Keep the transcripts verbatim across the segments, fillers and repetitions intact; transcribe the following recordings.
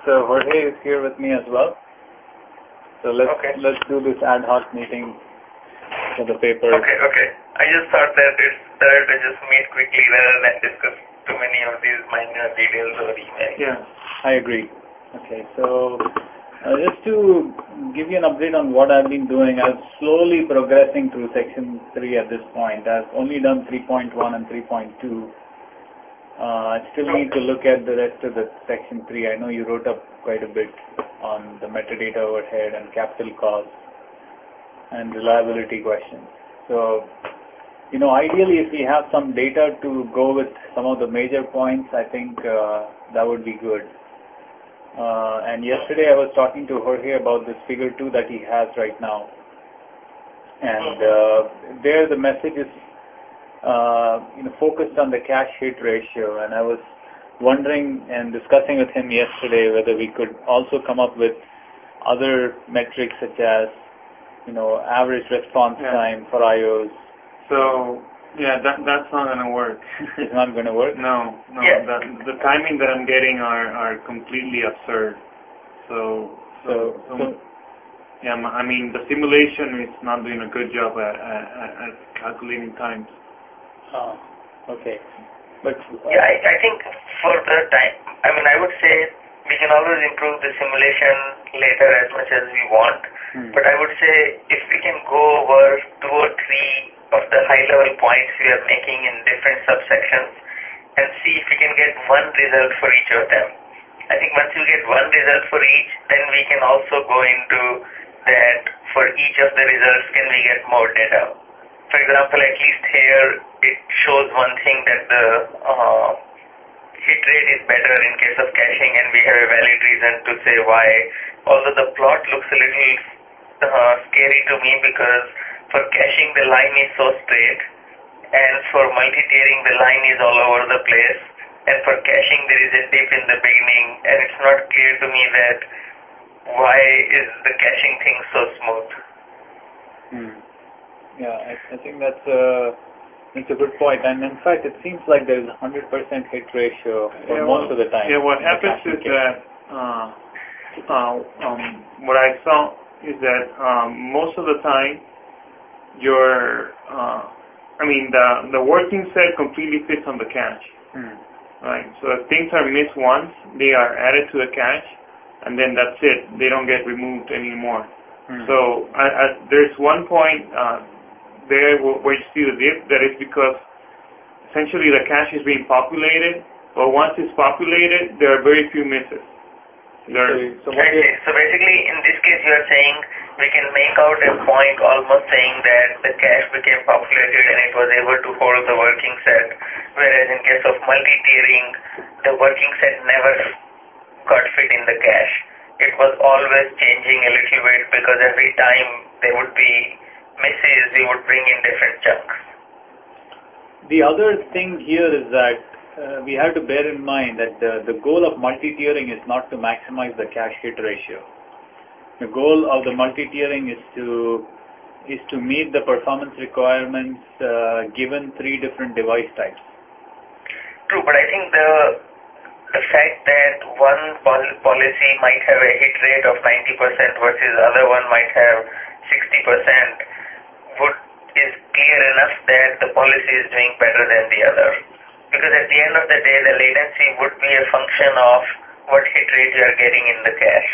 So Jorge is here with me as well. So let's okay. let's do this ad hoc meeting for the paper. Okay, okay. I just thought that it's better to just meet quickly rather than discuss too many of these minor details over email. Yeah, I agree. Okay, so uh, just to give you an update on what I've been doing, I'm slowly progressing through section three at this point. I've only done three point one and three point two. Uh, I still need to look at the rest of the section three. I know you wrote up quite a bit on the metadata overhead and capital costs and reliability questions. So, you know, ideally if we have some data to go with some of the major points, I think uh, that would be good. Uh, and yesterday I was talking to Jorge about this figure two that he has right now. And uh, there the message is Uh, you know, focused on the cash hit ratio, and I was wondering and discussing with him yesterday whether we could also come up with other metrics such as, you know, average response yeah. time for I Os. So yeah, that that's not going to work. It's not going to work. No, no. Yeah. The, the timing that I'm getting are are completely absurd. So so, So, so, so yeah, I mean the simulation is not doing a good job at at, at calculating times. Oh, okay. But uh, Yeah, I, I think for the time, I mean, I would say we can always improve the simulation later as much as we want. Hmm. But I would say if we can go over two or three of the high-level points we are making in different subsections and see if we can get one result for each of them. I think once you get one result for each, then we can also go into that for each of the results, can we get more data? For example, at least here it shows one thing that the uh, hit rate is better in case of caching, and we have a valid reason to say why. Although the plot looks a little uh, scary to me because for caching the line is so straight, and for multi-tiering the line is all over the place, and for caching there is a dip in the beginning, and it's not clear to me that why is the caching thing so smooth. Hmm. Yeah, I, I think that's a, that's a good point. And in fact, it seems like there is a one hundred percent hit ratio for yeah, most well, of the time. Yeah, what happens is case. that uh, uh, um, what I saw is that um, most of the time your, uh, I mean, the, the working set completely fits on the cache. Hmm. Right, so if things are missed once, they are added to the cache, and then that's it. They don't get removed anymore. Hmm. So I, I, there's one point uh, there where you see the dip, that is because essentially the cache is being populated, but once it's populated, there are very few misses. There So, so, I see. So basically, in this case, you are saying we can make out a point almost saying that the cache became populated and it was able to hold the working set, whereas in case of multi-tiering, the working set never got fit in the cache. It was always changing a little bit because every time there would be misses, we would bring in different chunks. The other thing here is that uh, we have to bear in mind that the, the goal of multi-tiering is not to maximize the cache hit ratio. The goal of the multi-tiering is to is to meet the performance requirements uh, given three different device types. True, but I think the the fact that one pol- policy might have a hit rate of ninety percent versus other one might have sixty percent would is clear enough that the policy is doing better than the other. Because at the end of the day, the latency would be a function of what hit rate you are getting in the cache.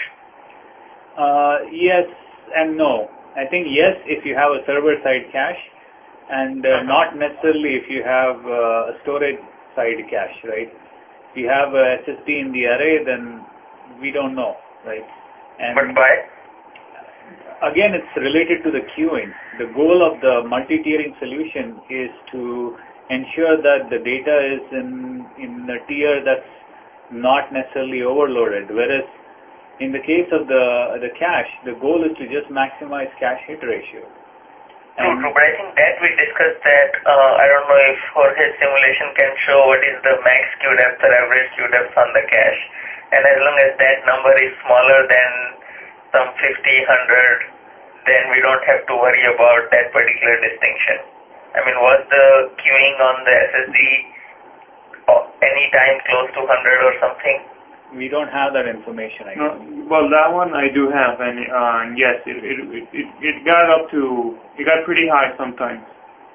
Uh, yes and no. I think yes if you have a server-side cache, and uh, not necessarily if you have uh, a storage-side cache, right? If you have a S S D in the array, then we don't know, right? And But why? again, it's related to the queuing. The goal of the multi-tiering solution is to ensure that the data is in in a tier that's not necessarily overloaded, whereas in the case of the the cache, the goal is to just maximize cache hit ratio. True, true, but I think that we discussed that, uh, I don't know if Jorge's simulation can show what is the max queue depth or average queue depth on the cache, and as long as that number is smaller than some fifty, one hundred, then we don't have to worry about that particular distinction. I mean, was the queuing on the S S D any time close to one hundred or something? We don't have that information. I No, well, that one I do have, and uh, yes, it, it it it got up to it got pretty high sometimes.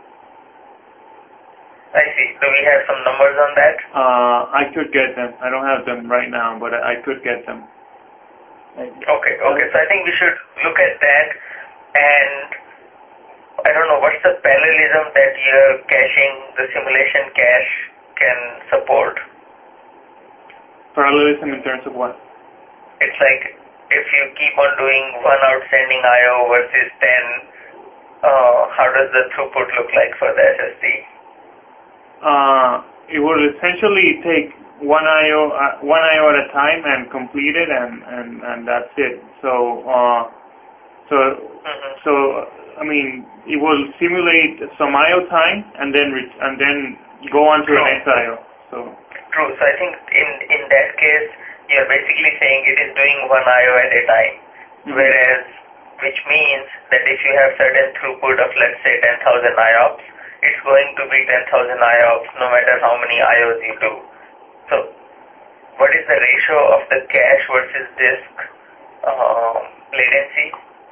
I see. Do we have some numbers on that? Uh, I could get them. I don't have them right now, but I, I could get them. Okay, okay. So I think we should look at that, and I don't know, what's the parallelism that your caching, the simulation cache can support? Parallelism in terms of what? It's like if you keep on doing one outstanding I O versus ten, uh, how does the throughput look like for the S S D? Uh, it will essentially take one I O uh, one I O at a time and complete it, and and and that's it. So uh, so Mm-hmm. so I mean, it will simulate some I O time and then re- and then go on to the next I O. So True. So I think in in that case, you're basically saying it is doing one I O at a time, mm-hmm. whereas which means that if you have certain throughput of, let's say, ten thousand I O P S, it's going to be ten thousand I O P S no matter how many I Os you do. So what is the ratio of the cache versus disk um, latency?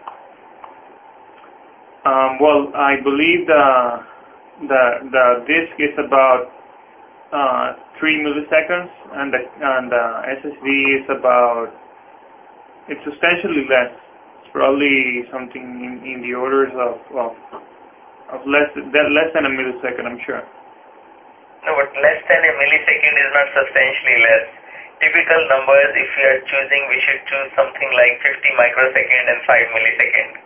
Um, well, I believe the the the disk is about uh, three milliseconds, and the and the S S D is about it's substantially less. It's probably something in, in the orders of of, of less than less than a millisecond, I'm sure. No, but less than a millisecond is not substantially less. Typical numbers, if we are choosing, we should choose something like fifty microsecond and five millisecond.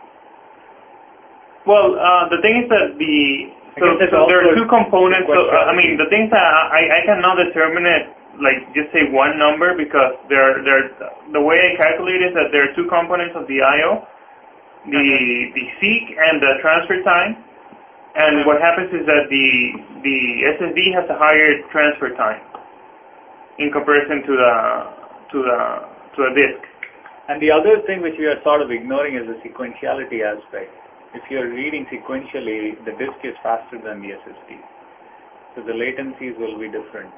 Well, uh, the thing is that the so, so there are two components. So, uh, I mean, the things that I, I cannot determine it like just say one number because there there the way I calculate is that there are two components of the I O, the mm-hmm. the seek and the transfer time. And what happens is that the the S S D has a higher transfer time in comparison to the to the to a disk. And the other thing which we are sort of ignoring is the sequentiality aspect. If you're reading sequentially, the disk is faster than the S S D, so the latencies will be different.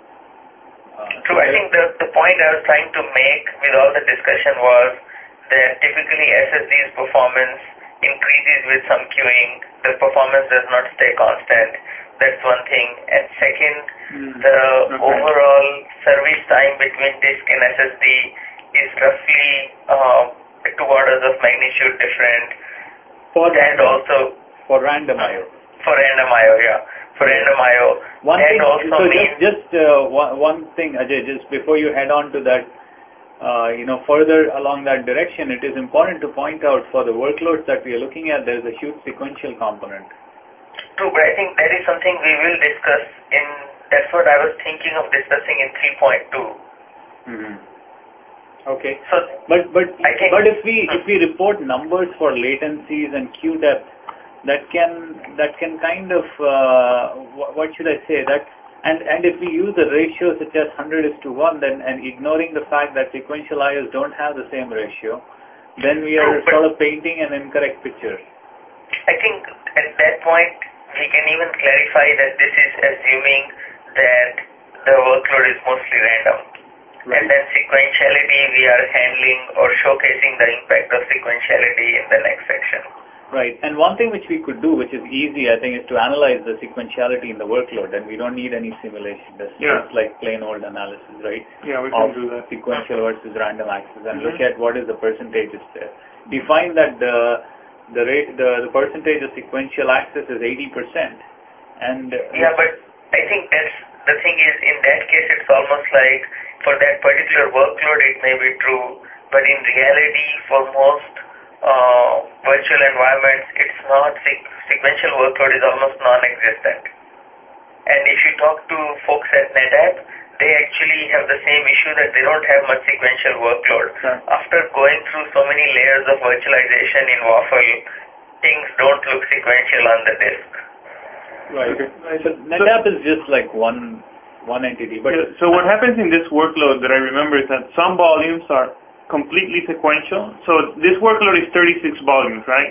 Uh, True. I think the the point I was trying to make with all the discussion was that typically S S D's performance increases with some queuing. The performance does not stay constant. That's one thing. And second, mm, the okay. overall service time between disk and S S D is roughly uh, two orders of magnitude different. For and random, also for random I O. For random I O, yeah. For random I O. One and thing, also so means just, just uh, one, one thing, Ajay, just before you head on to that, uh, you know, further along that direction, it is important to point out for the workloads that we are looking at, there is a huge sequential component. True, but I think that is something we will discuss in, that's what I was thinking of discussing in three point two. Mm-hmm. Okay. So, but but think, but if we if we report numbers for latencies and queue depth, that can that can kind of uh, what should I say that and and if we use a ratio such as one hundred is to one, then and ignoring the fact that sequential I Os don't have the same ratio, then we are true, sort of painting an incorrect picture. I think at that point we can even clarify that this is assuming that the workload is mostly random. Right. And then sequentiality, we are handling or showcasing the impact of sequentiality in the next section. Right. And one thing which we could do, which is easy, I think, is to analyze the sequentiality in the workload, and we don't need any simulation. That's yeah. just like plain old analysis, right? Yeah, we of can do that. Sequential mm-hmm. versus random access, and mm-hmm. look at what is the percentages there. Define that the the rate the, the percentage of sequential access is eighty percent. And uh, yeah, but I think that's the thing is in that case it's almost like for that particular workload it may be true, but in reality for most uh, virtual environments it's not. Se- sequential workload is almost non-existent. And if you talk to folks at NetApp, they actually have the same issue that they don't have much sequential workload. Sure. After going through so many layers of virtualization in Waffle, things don't look sequential on the disk. Right. Okay. So NetApp is just like one one entity. But yeah, so what happens in this workload that I remember is that some volumes are completely sequential. So this workload is thirty-six volumes, right?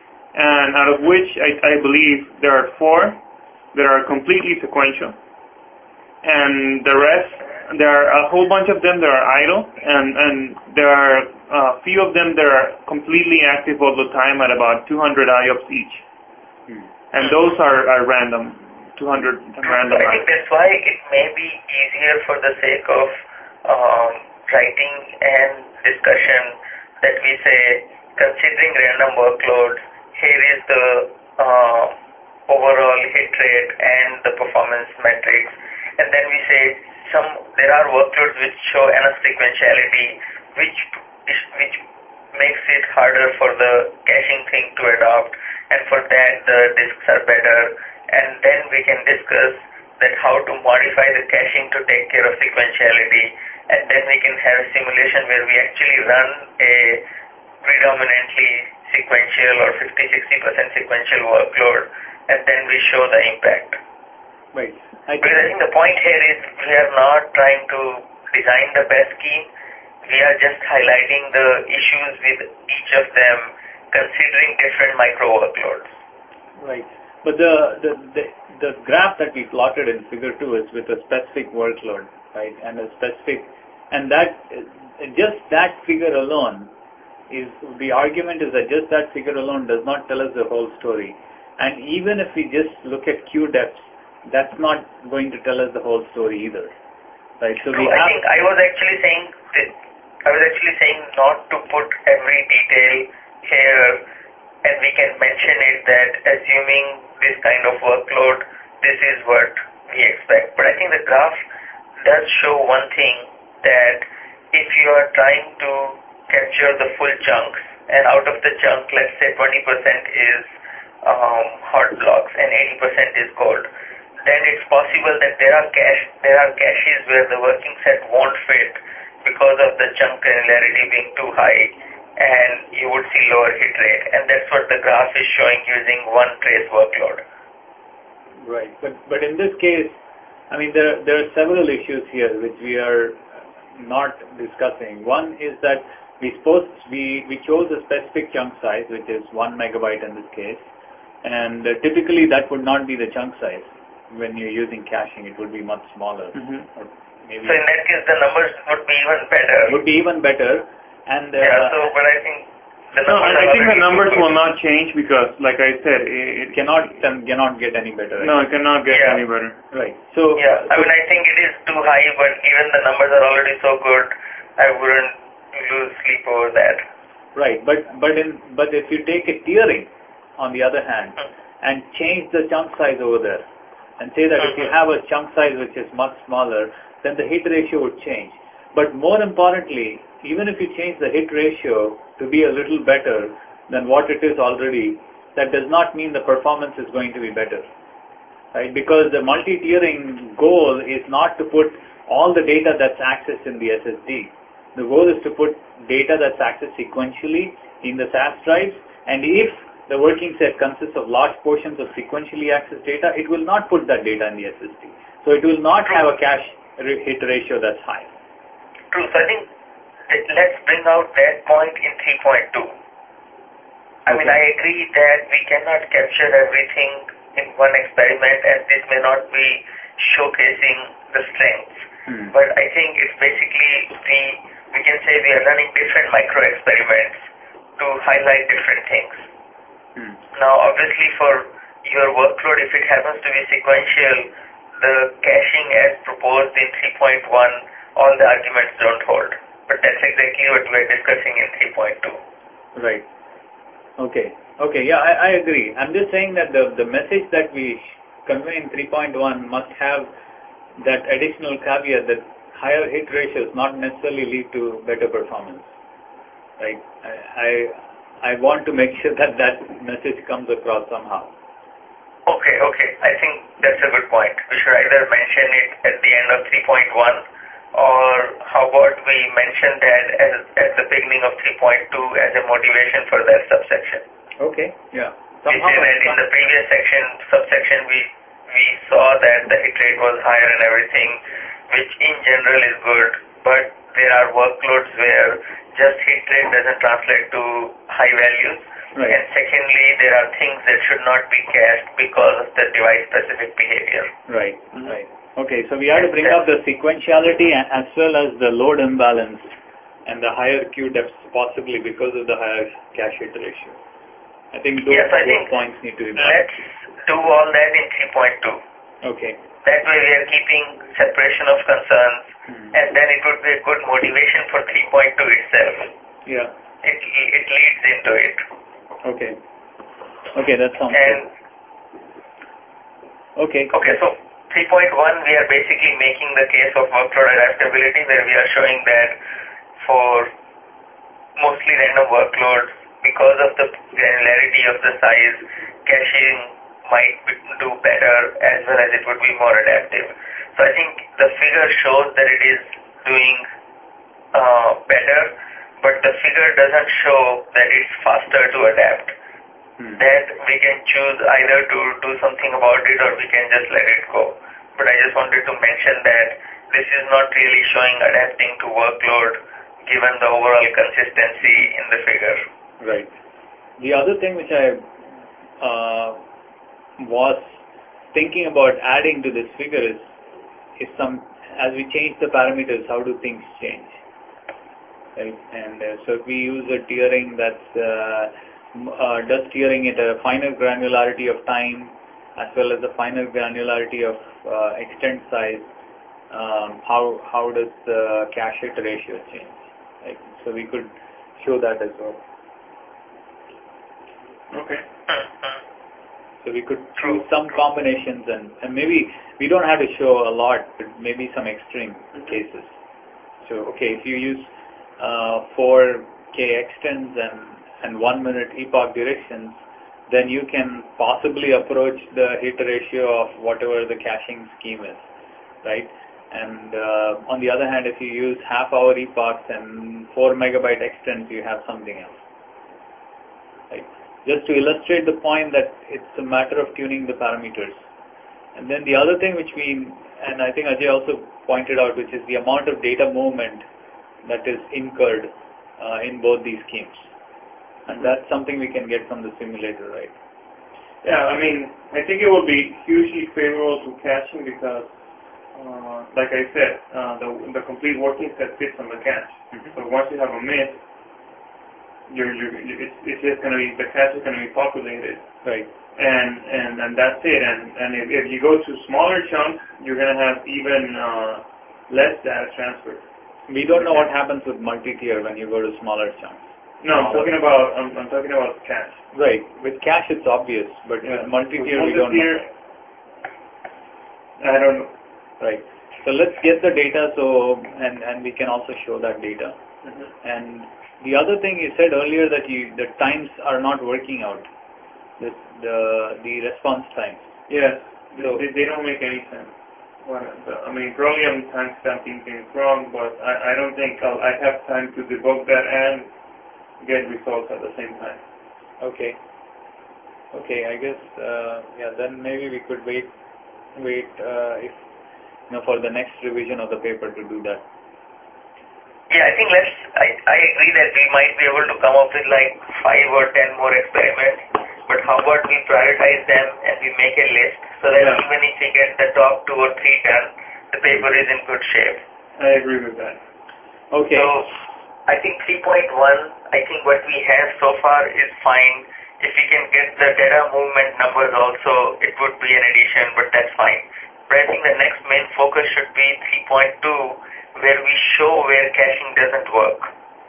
And out of which I, I believe there are four that are completely sequential, and the rest there are a whole bunch of them that are idle, and and there are a few of them that are completely active all the time at about two hundred I O P S each, hmm. and those are, are random, two hundred random. I think that's why it may be easier for the sake of um, writing and discussion that we say, considering random workloads, here is the uh, overall hit rate and the performance metrics, and then we say some there are workloads which show enough sequentiality, which which makes it harder for the caching thing to adopt, and for that the disks are better, and then we can discuss that how to modify the caching to take care of sequentiality, and then we can have a simulation where we actually run a predominantly sequential or fifty to sixty percent sequential workload, and then we show the impact. Right. I because I think the point here is we are not trying to design the best scheme, we are just highlighting the issues with each of them considering different micro workloads. Right. But the, the, the, the graph that we plotted in figure two is with a specific workload, right, and a specific, and that, just that figure alone is, the argument is that just that figure alone does not tell us the whole story. And even if we just look at queue depths, that's not going to tell us the whole story either, right? So we I have think I was actually saying that, I was actually saying not to put every detail here, and we can mention it that assuming this kind of workload, this is what we expect. But I think the graph does show one thing, that if you are trying to capture the full chunks, and out of the chunk, let's say twenty percent is um, hot blocks and eighty percent is cold, then it's possible that there are cache there are caches where the working set won't fit because of the chunk granularity being too high, and you would see lower hit rate, and that's what the graph is showing using one trace workload. Right, but but in this case, I mean there there are several issues here which we are not discussing. One is that we supposed we we chose a specific chunk size, which is one megabyte in this case, and uh, typically that would not be the chunk size. When you're using caching, it would be much smaller. Mm-hmm. Or maybe so in that case, the numbers would be even better. Would be even better, and uh, yeah. So, but I think the no, numbers I think the numbers will good. not change because, like I said, it, it cannot cannot get any better. No, it cannot get yeah. any better. Right. So yeah, I so, mean, I think it is too high, but given the numbers are already so good, I wouldn't lose sleep over that. Right, but but in but if you take a tiering, on the other hand, mm-hmm. and change the chunk size over there, and say that mm-hmm. if you have a chunk size which is much smaller, then the hit ratio would change. But more importantly, even if you change the hit ratio to be a little better than what it is already, that does not mean the performance is going to be better, right? Because the multi-tiering goal is not to put all the data that's accessed in the S S D. The goal is to put data that's accessed sequentially in the S A S drives, and if the working set consists of large portions of sequentially accessed data, it will not put that data in the S S D. So it will not have a cache hit ratio that's high. True. So I think let's bring out that point in three point two. I okay. mean, I agree that we cannot capture everything in one experiment, and this may not be showcasing the strengths. Hmm. But I think it's basically we we can say we are running different micro experiments to highlight different things. Hmm. Now, obviously, for your workload, if it happens to be sequential, the caching as proposed in three point one, all the arguments don't hold. But that's exactly what we're discussing in three point two. Right. Okay. Okay. Yeah, I, I agree. I'm just saying that the the message that we convey in three point one must have that additional caveat that higher hit ratios not necessarily lead to better performance. Right. I. I I want to make sure that that message comes across somehow. Okay, okay. I think that's a good point. We should either mention it at the end of three point one, or how about we mention that as, at the beginning of three point two as a motivation for that subsection. Okay, yeah. Somehow we say that in the previous section, subsection, we, we saw that the hit rate was higher and everything, which in general is good, but there are workloads where just hit rate doesn't translate to high values. Right. And secondly, there are things that should not be cached because of the device-specific behavior. Right, mm-hmm. right. Okay, so we have to bring up the sequentiality as well as the load imbalance and the higher Q depths possibly because of the higher cache hit ratio. I think those, yes, I those think points need to be brought. Let's do all that in three point two. Okay. That way we are keeping separation of concerns, hmm. and then it would be a good motivation for three point two itself. Yeah. It it leads into it. Okay. Okay, that sounds and, good. Okay. Okay, so three point one we are basically making the case of workload adaptability, where we are showing that for mostly random workloads, because of the granularity of the size, caching might do better as well as it would be more adaptive. So I think the figure shows that it is doing uh, better, but the figure doesn't show that it's faster to adapt. Hmm. That we can choose either to do something about it or we can just let it go. But I just wanted to mention that this is not really showing adapting to workload given the overall consistency in the figure. Right. The other thing which I uh, was thinking about adding to this figure is, is some, as we change the parameters, how do things change? Right? And uh, so if we use a tiering that's uh, uh, does tiering at a finer granularity of time as well as a finer granularity of uh, extent size, um, how how does the cache hit ratio change? Right? So we could show that as well. Okay. So we could choose some combinations and, and maybe we don't have to show a lot, but maybe some extreme mm-hmm. cases. So, okay, if you use uh, four K extends and, and one minute epoch directions, then you can possibly approach the hit ratio of whatever the caching scheme is, right? And uh, on the other hand, if you use half hour epochs and four megabyte extends, you have something else, right? Just to illustrate the point that it's a matter of tuning the parameters. And then the other thing which we, and I think Ajay also pointed out, which is the amount of data movement that is incurred uh, in both these schemes. And that's something we can get from the simulator, right? Yeah, I mean, I think it will be hugely favorable to caching because, uh, like I said, uh, the, the complete working set fits on the cache. Mm-hmm. So once you have a miss, You're, you're, it's, it's just going to be, the cache is going to be populated. Right. And, and, and that's it. And, and if, if you go to smaller chunks, you're going to have even uh, less data transfer. We don't know what happens with multi-tier when you go to smaller chunks. No, I'm talking about, I'm, I'm talking about cache. Right. With cache it's obvious, but yeah. with multi-tier we don't know. I don't know. Right. So let's get the data so, and, and we can also show that data. Mm-hmm. And the other thing you said earlier that you the times are not working out, this, the the response times. Yes, so, they, they don't make any sense. Well, I mean, probably I'm time stamping things wrong, but I, I don't think I'll, I have time to debug that and get results at the same time. Okay. Okay, I guess uh, yeah. Then maybe we could wait wait uh, if you know for the next revision of the paper to do that. Yeah, I think let's, I, I agree that we might be able to come up with like five or ten more experiments, but how about we prioritize them and we make a list so that yeah. even if we get the top two or three done, the paper is in good shape. I agree with that. Okay. So, I think three point one, I think what we have so far is fine. If we can get the data movement numbers also, it would be an addition, but that's fine. But I think the next main focus should be three point two, where we show where caching doesn't work.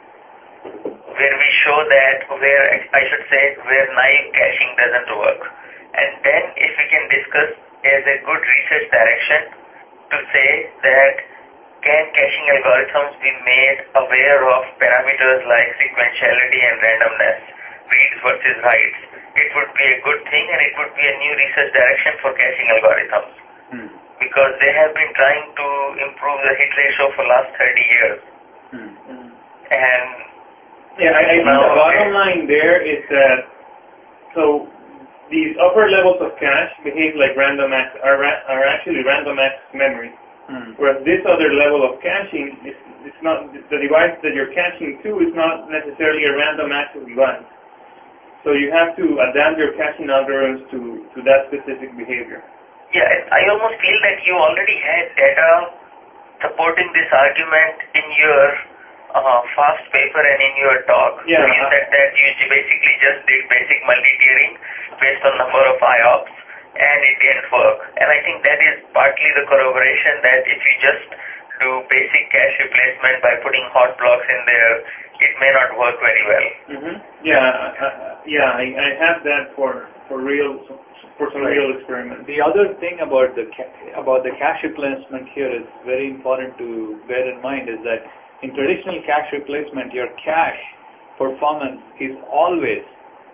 Where we show that, where, I should say, where naive caching doesn't work. And then if we can discuss as a good research direction to say that can caching algorithms be made aware of parameters like sequentiality and randomness, reads versus writes. It would be a good thing and it would be a new research direction for caching algorithms. Hmm. Because they have been trying to improve the hit ratio for last thirty years. Hmm. And yeah, I, I think the bottom line there is that so these upper levels of cache behave like random access, are, are actually random access memory. Hmm. Whereas this other level of caching is it's not the device that you're caching to is not necessarily a random access device. So you have to adapt your caching algorithms to, to that specific behavior. Yeah, I almost feel that you already had data supporting this argument in your uh, fast paper and in your talk. Yeah. So you said that you basically just did basic multi-tiering based on number of I O P S and it didn't work. And I think that is partly the corroboration that if you just do basic cache replacement by putting hot blocks in there, it may not work very well. Mm-hmm. Yeah, uh, yeah, I, I have that for for real for some Right. real experiments. The other thing about the ca- about the cache replacement here is very important to bear in mind is that in traditional cache replacement, your cache performance is always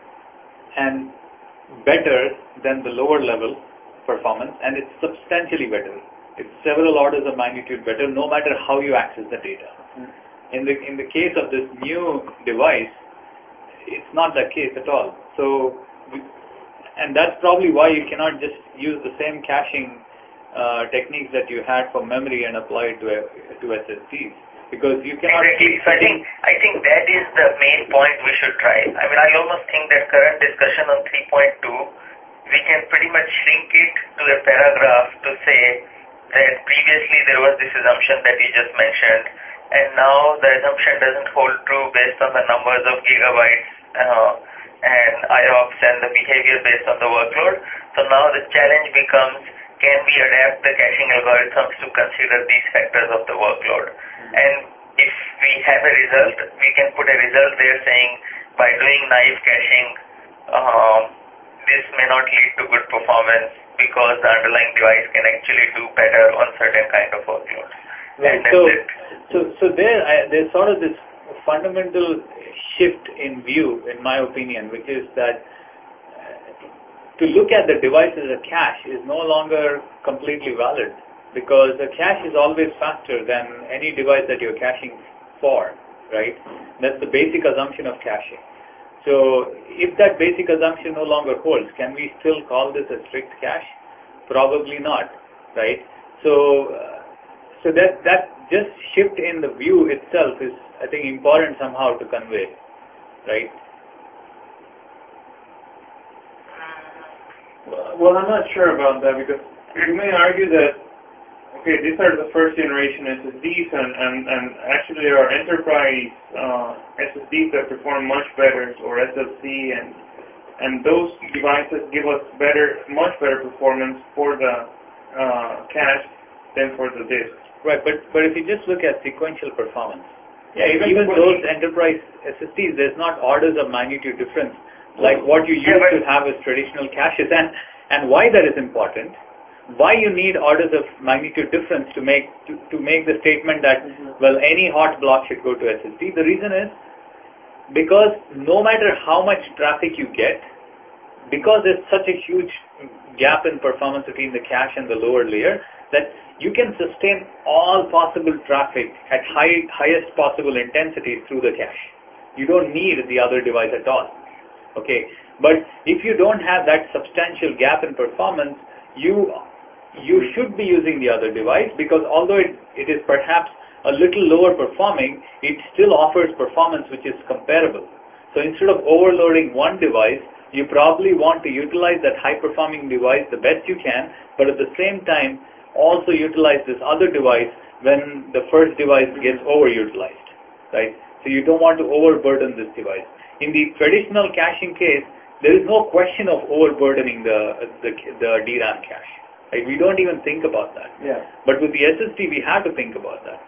and better than the lower level performance, and it's substantially better. It's several orders of magnitude better, no matter how you access the data. Mm. In the in the case of this new device, it's not that case at all. So, we, and that's probably why you cannot just use the same caching uh, techniques that you had for memory and apply it to to S S Ds, because you cannot. Exactly. So I think I think that is the main point we should try. I mean, I almost think that current discussion on three point two, we can pretty much shrink it to a paragraph to say that previously there was this assumption that you just mentioned, and now the assumption doesn't hold true based on the numbers of gigabytes uh, and I O P S and the behavior based on the workload. So now the challenge becomes, can we adapt the caching algorithms to consider these factors of the workload? Mm-hmm. And if we have a result, we can put a result there saying by doing naive caching, um, this may not lead to good performance because the underlying device can actually do better on certain kind of workloads. Right. So, so, so there, I, there's sort of this fundamental shift in view, in my opinion, which is that to look at the device as a cache is no longer completely valid, because the cache is always faster than any device that you're caching for, right? That's the basic assumption of caching. So if that basic assumption no longer holds, can we still call this a strict cache? Probably not, right? So, uh, so that that just shift in the view itself is, I think, important somehow to convey, right? Well, I'm not sure about that, because you may argue that, okay, these are the first generation S S Ds, and, and, and actually there are enterprise uh, S S Ds that perform much better, or S L C, and and those devices give us better, much better performance for the uh, cache than for the disk. Right, but but if you just look at sequential performance, yeah, even, even those enterprise S S Ds, there's not orders of magnitude difference like what you used yeah, to have as traditional caches. And and why that is important, why you need orders of magnitude difference to make to, to make the statement that, mm-hmm. well, any hot block should go to S S D. The reason is because no matter how much traffic you get, because there's such a huge gap in performance between the cache and the lower layer, that you can sustain all possible traffic at high, highest possible intensity through the cache. You don't need the other device at all. Okay, but if you don't have that substantial gap in performance, you you should be using the other device, because although it, it is perhaps a little lower performing, it still offers performance which is comparable. So instead of overloading one device, you probably want to utilize that high-performing device the best you can, but at the same time also utilize this other device when the first device gets overutilized, right? So you don't want to overburden this device. In the traditional caching case, there is no question of overburdening the the, the D RAM cache. Right? We don't even think about that. Yeah. But with the S S D, we have to think about that.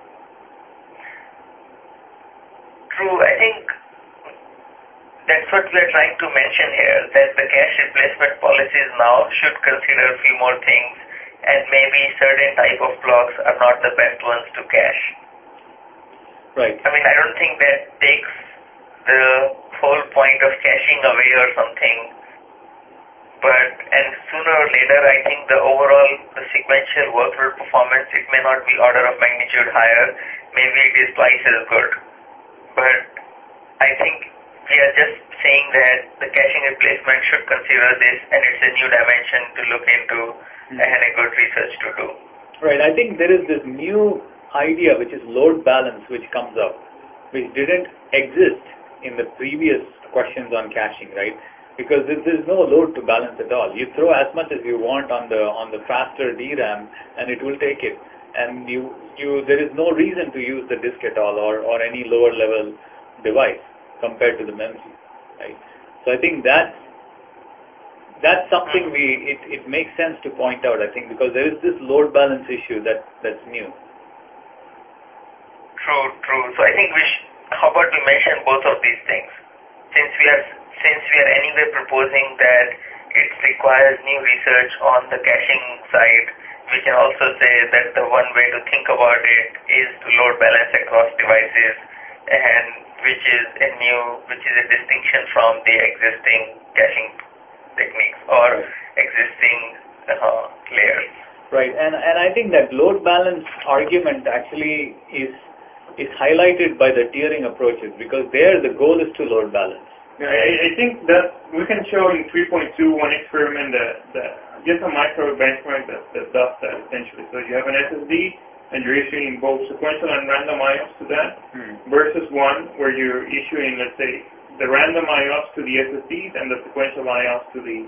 True. I think that's what we are trying to mention here, that the cache replacement policies now should consider a few more things, and maybe certain type of blocks are not the best ones to cache. Right. I mean, I don't think that takes the whole point of caching away or something, but, and sooner or later, I think the overall, the sequential workload performance, it may not be order of magnitude higher, maybe it is twice as good, but I think we are just saying that the caching replacement should consider this, and it's a new dimension to look into, mm-hmm. and a good research to do. Right, I think there is this new idea which is load balance which comes up, which didn't exist in the previous questions on caching, right? because there's no load to balance at all. You throw as much as you want on the on the faster D RAM, and it will take it. And you you there is no reason to use the disk at all, or or any lower level device compared to the memory, right? So I think that that's something we it, it makes sense to point out. I think because there is this load balance issue that that's new. True, true. So I think we should, how about we mention both of these things, since we are since we are anyway proposing that it requires new research on the caching side. We can also say that the one way to think about it is to load balance across devices, and which is a new, which is a distinction from the existing caching techniques or existing uh, layers. Right, and and I think that load balance argument actually is is highlighted by the tiering approaches, because there the goal is to load balance. Yeah, I, I think that we can show in three point two one experiment that, that just a micro benchmark that, that does that essentially. So you have an S S D and you're issuing both sequential and random I O P S to that, hmm. versus one where you're issuing, let's say, the random I O P S to the S S Ds and the sequential I O P S to the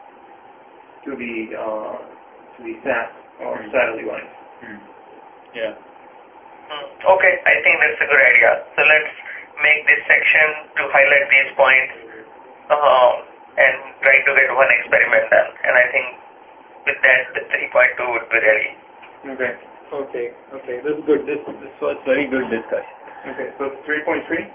to the uh, to the S A T or hmm. S A T device. Hmm. Yeah. Hmm. Okay, I think that's a good idea. So let's make this section to highlight these points uh, and try to get one experiment done. And I think with that, the three point two would be ready. Okay. Okay. Okay. This is good. This this was very good discussion. Okay. So three point three.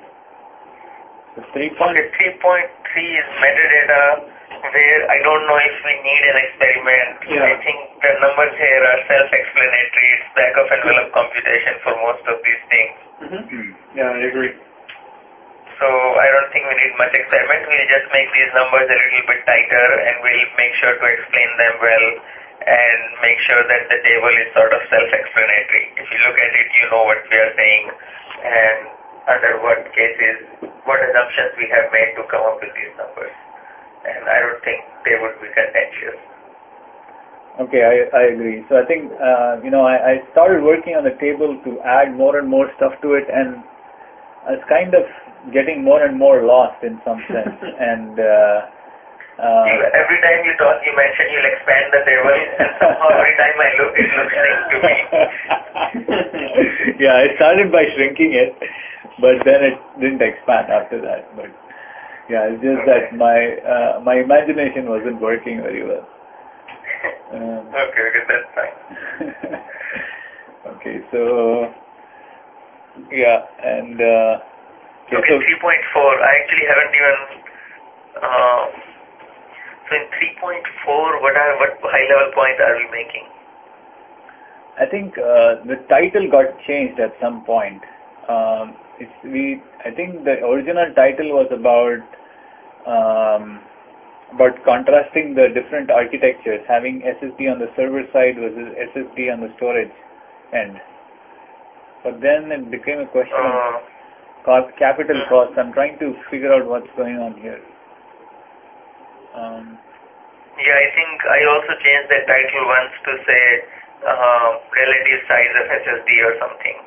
So three point. Okay. Three point three is metadata, where I don't know if we need an experiment. Yeah. I think the numbers here are self-explanatory. It's back of envelope computation for most of these things. Mm-hmm. Yeah, I agree. So I don't think we need much experiment. We'll just make these numbers a little bit tighter, and we'll make sure to explain them well and make sure that the table is sort of self-explanatory. If you look at it, you know what we are saying and under what cases, what assumptions we have made to come up with these numbers. And I don't think they would be contentious. Okay, I, I agree. So I think, uh, you know, I, I started working on the table to add more and more stuff to it, and I was kind of getting more and more lost in some sense. and uh, uh, you, every time you talk, you mention you'll expand the table, and somehow every time I look, it looks shrink to me. Yeah, I started by shrinking it, but then it didn't expand after that. But yeah, it's just okay. that my uh, my imagination wasn't working very well. Um, okay, okay, that's fine. Okay, so yeah, and uh, okay, okay so three point four. I actually haven't even. Uh, so in three point four, what are what high level point are we making? I think uh, the title got changed at some point. Um, it's we. I think the original title was about. Um, about contrasting the different architectures, having S S D on the server side versus S S D on the storage end. But then it became a question uh, of cost, capital cost. I'm trying to figure out what's going on here. Um, yeah, I think I also changed the title once to say uh, relative size of S S D or something.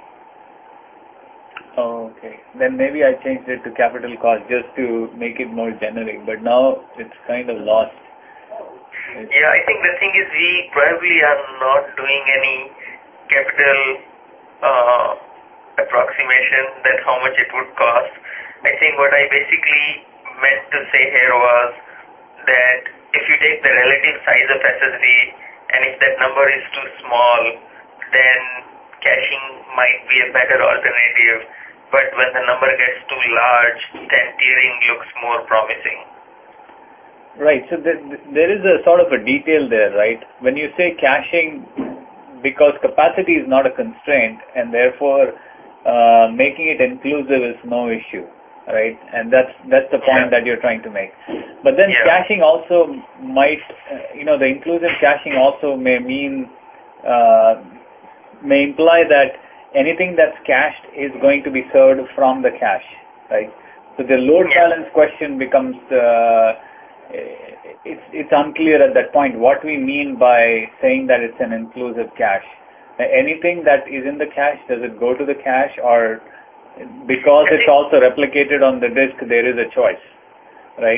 Oh, okay. Then maybe I changed it to capital cost just to make it more generic, but now it's kind of lost. It's yeah, I think the thing is we probably are not doing any capital uh, approximation that how much it would cost. I think what I basically meant to say here was that if you take the relative size of S S D and if that number is too small, then caching might be a better alternative. But when the number gets too large, then tiering looks more promising. Right. So there, there is a sort of a detail there, right? When you say caching, because capacity is not a constraint, and therefore uh, making it inclusive is no issue, right? And that's that's the point yeah. that you're trying to make. But then yeah. caching also might, uh, you know, the inclusive caching also may mean, uh, may imply that anything that's cached is going to be served from the cache, right? So the load yeah. balance question becomes, uh, it's it's unclear at that point what we mean by saying that it's an inclusive cache. Anything that is in the cache, does it go to the cache, or because it's also replicated on the disk, there is a choice, right?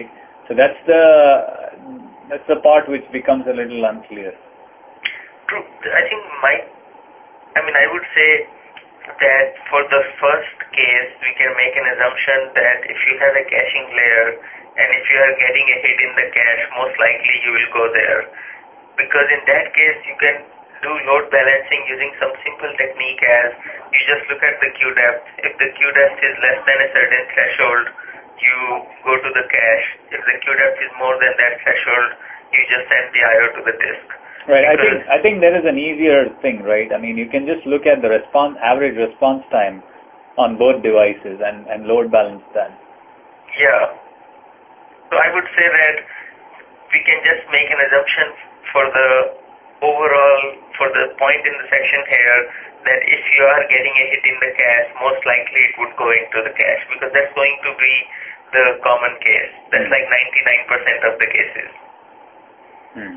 So that's the that's the part which becomes a little unclear. True. I think my, I mean, I would say that for the first case, we can make an assumption that if you have a caching layer and if you are getting a hit in the cache, most likely you will go there. Because in that case, you can do load balancing using some simple technique as you just look at the queue depth. If the queue depth is less than a certain threshold, you go to the cache. If the queue depth is more than that threshold, you just send the I O to the disk. Right. I think I think there is an easier thing, right? I mean, you can just look at the response average response time on both devices and, and load balance that. Yeah. So I would say that we can just make an assumption for the overall, for the point in the section here, that if you are getting a hit in the cache, most likely it would go into the cache, because that's going to be the common case. That's like ninety-nine percent of the cases. Hmm.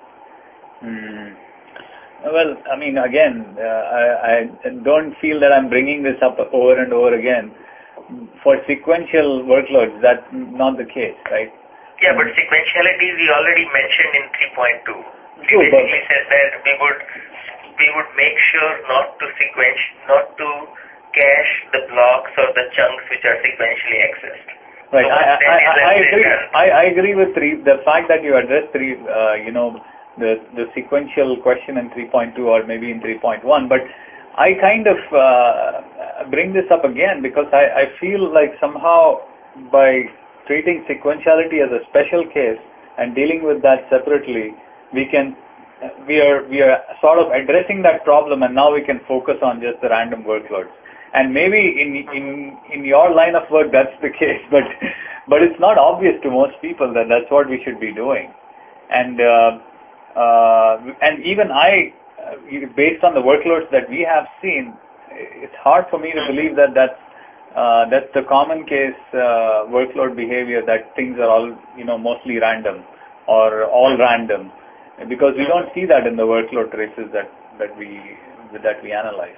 Hmm. Well, I mean, again, uh, I, I don't feel that I'm bringing this up over and over again. For sequential workloads, that's not the case, right? Yeah, but sequentiality we already mentioned in three point two. We True, basically said that we would we would make sure not to sequence, not to cache the blocks or the chunks which are sequentially accessed. Right. So I, I, I, I agree. done, I, I agree with three. The fact that you addressed three, uh, you know, the the sequential question in three point two or maybe in three point one, but I kind of uh, bring this up again because I, I feel like somehow by treating sequentiality as a special case and dealing with that separately, we can we are we are sort of addressing that problem, and now we can focus on just the random workloads. And maybe in in in your line of work that's the case, but but it's not obvious to most people that that's what we should be doing. And uh, uh, and even I, based on the workloads that we have seen, it's hard for me to believe that that's uh, that's the common case uh, workload behavior, that things are all, you know, mostly random or all random, because we don't see that in the workload traces that that we that we analyze.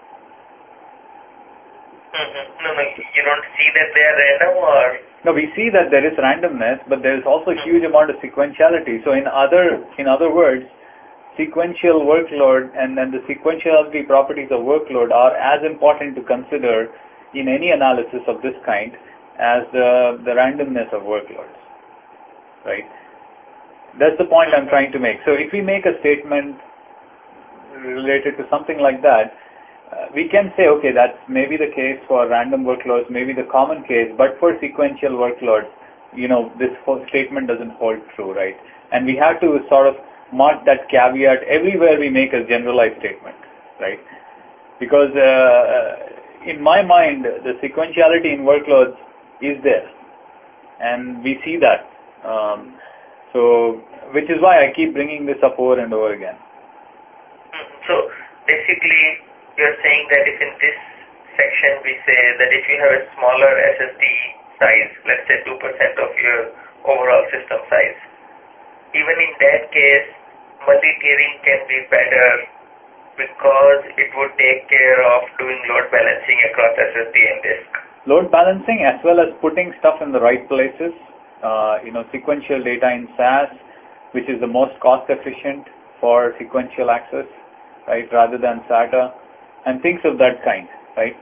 Mm-hmm. No, no, you don't see that they are random, or? No, we see that there is randomness, but there is also a huge amount of sequentiality. So in other in other words, sequential workload and, and the sequentiality properties of workload are as important to consider in any analysis of this kind as the, the randomness of workloads, right? That's the point I'm trying to make. So if we make a statement related to something like that, uh, we can say, okay, that's maybe the case for random workloads, maybe the common case, but for sequential workloads, you know, this whole statement doesn't hold true, right? And we have to sort of mark that caveat everywhere we make a generalized statement, right? Because uh, in my mind, the sequentiality in workloads is there, and we see that. Um, so, which is why I keep bringing this up over and over again. So, basically, you're saying that if in this section we say that if you have a smaller S S D size, let's say two percent of your overall system size, even in that case, multi-tiering can be better because it would take care of doing load balancing across S S D and disk. Load balancing as well as putting stuff in the right places, uh, you know, sequential data in S A S, which is the most cost efficient for sequential access, right, rather than SATA, and things of that kind, right?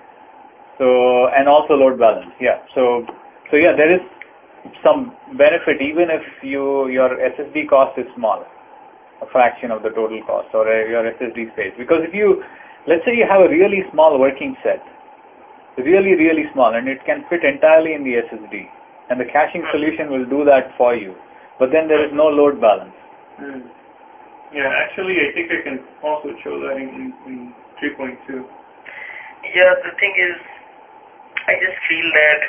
So, and also load balance, yeah. So, so yeah, there is some benefit even if you your S S D cost is small, a fraction of the total cost, or a, your S S D space. Because if you, let's say you have a really small working set, really, really small, and it can fit entirely in the S S D, and the caching solution will do that for you, but then there is no load balance. Mm. Yeah, actually, I think I can also show that in, in, in three point two. Yeah, the thing is, I just feel that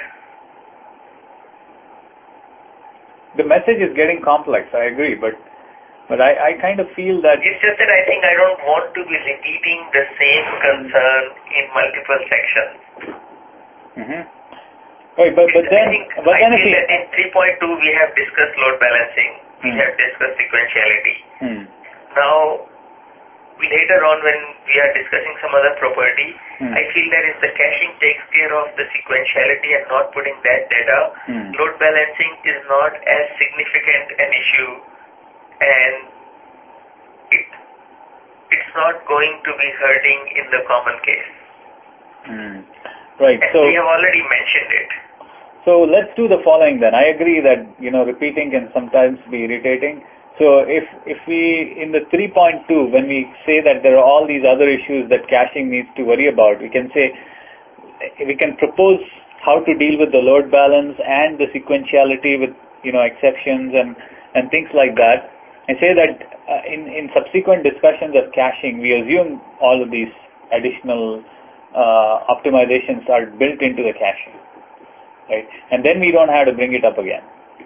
the message is getting complex, I agree, but but I, I kind of feel that it's just that I think I don't want to be repeating the same concern in multiple sections. Mm-hmm. Right, but, but then, I think, but I then feel if that in three point two we have discussed load balancing, we Hmm. have discussed sequentiality. Hmm. Now, later on when we are discussing some other property, Hmm. I feel that if the caching takes care of the sequentiality and not putting that data, hmm. load balancing is not as significant an issue, and it it's not going to be hurting in the common case. Hmm. Right. And so we have already mentioned it. So let's do the following then. I agree that, you know, repeating can sometimes be irritating. So if if we, in the three point two, when we say that there are all these other issues that caching needs to worry about, we can say, we can propose how to deal with the load balance and the sequentiality with, you know, exceptions and, and things like that. And say that uh, in, in subsequent discussions of caching, we assume all of these additional uh, optimizations are built into the caching. Right? And then we don't have to bring it up again.